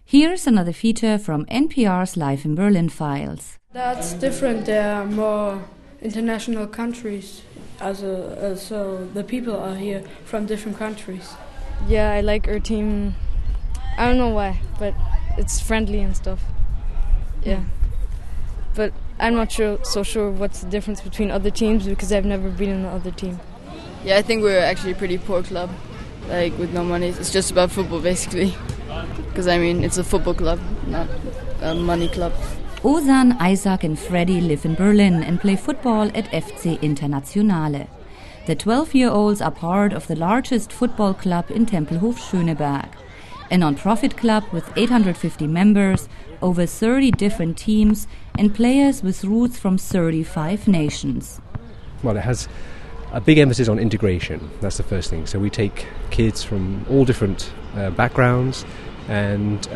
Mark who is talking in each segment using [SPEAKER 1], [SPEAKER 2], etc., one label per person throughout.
[SPEAKER 1] Here's another feature from NPR's Life in Berlin files.
[SPEAKER 2] That's different. There are more international countries, so the people are here from different countries.
[SPEAKER 3] Yeah, I like our team. I don't know why, but it's friendly and stuff. Yeah. But I'm not so sure what's the difference between other teams because I've never been in the other team.
[SPEAKER 4] Yeah, I think we're actually a pretty poor club, like with no money. It's just about football, basically. Because, I mean, it's a football club, not a money club.
[SPEAKER 1] Ozan, Isaac and Freddy live in Berlin and play football at FC Internationale. The 12-year-olds are part of the largest football club in Tempelhof-Schöneberg, a non-profit club with 850 members, over 30 different teams and players with roots from 35 nations.
[SPEAKER 5] Well, it has a big emphasis on integration. That's the first thing. So we take kids from all different backgrounds and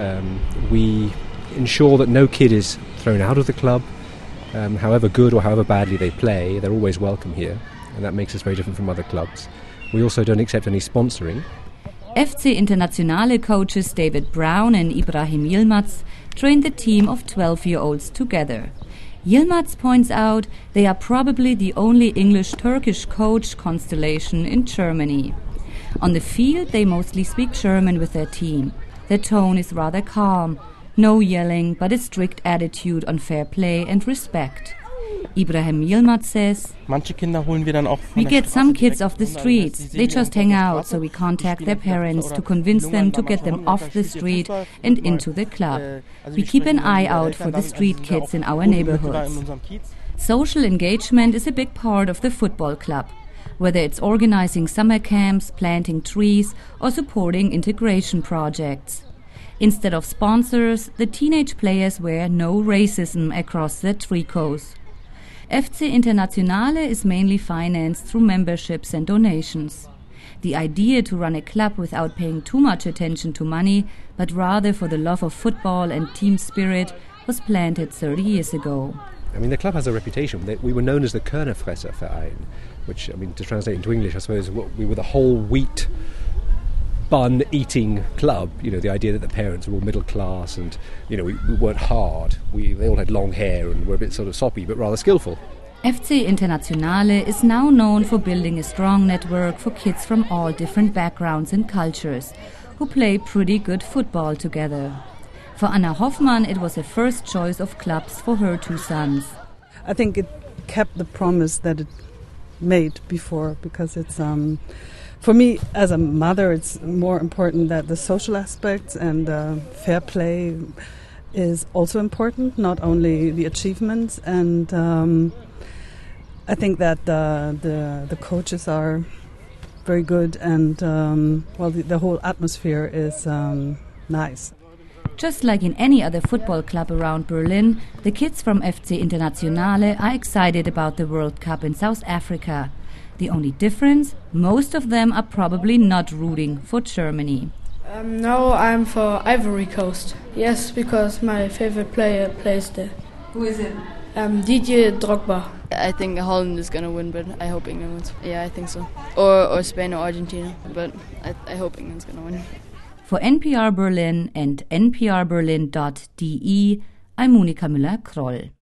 [SPEAKER 5] we ensure that no kid is thrown out of the club. However good or however badly they play, they're always welcome here, and that makes us very different from other clubs. We also don't accept any sponsoring.
[SPEAKER 1] FC Internationale coaches David Brown and Ibrahim Yilmaz trained the team of 12-year-olds together. Yilmaz points out they are probably the only English-Turkish coach constellation in Germany. On the field, they mostly speak German with their team. Their tone is rather calm. No yelling, but a strict attitude on fair play and respect. Ibrahim Yilmaz says, "We get some kids off the streets. They just hang out, so we contact their parents to convince them to get them off the street and into the club. We keep an eye out for the street kids in our neighborhoods." Social engagement is a big part of the football club, whether it's organizing summer camps, planting trees, or supporting integration projects. Instead of sponsors, the teenage players wear "No Racism" across their tricots. FC Internationale is mainly financed through memberships and donations. The idea to run a club without paying too much attention to money, but rather for the love of football and team spirit, was planted 30 years ago.
[SPEAKER 5] I mean, the club has a reputation. We were known as the Körnerfresserverein, which, I mean, to translate into English, I suppose, we were the whole wheat bun-eating club. You know, the idea that the parents were all middle class and, you know, we weren't hard. They all had long hair and were a bit sort of soppy, but rather skillful.
[SPEAKER 1] FC Internationale is now known for building a strong network for kids from all different backgrounds and cultures, who play pretty good football together. For Anna Hoffmann, it was a first choice of clubs for her two sons.
[SPEAKER 6] I think it kept the promise that it made before, because it's... For me, as a mother, it's more important that the social aspects and fair play is also important, not only the achievements. And I think that the coaches are very good, and the whole atmosphere is nice.
[SPEAKER 1] Just like in any other football club around Berlin, the kids from FC Internationale are excited about the World Cup in South Africa. The only difference, most of them are probably not rooting for Germany.
[SPEAKER 2] No, I'm for Ivory Coast. Yes, because my favorite player plays there.
[SPEAKER 1] Who is it?
[SPEAKER 2] Didier Drogba.
[SPEAKER 4] I think Holland is going to win, but I hope England wins. Yeah, I think so. Or Spain or Argentina, but I hope England's going to win.
[SPEAKER 1] For NPR Berlin and nprberlin.de, I'm Monika Müller-Kroll.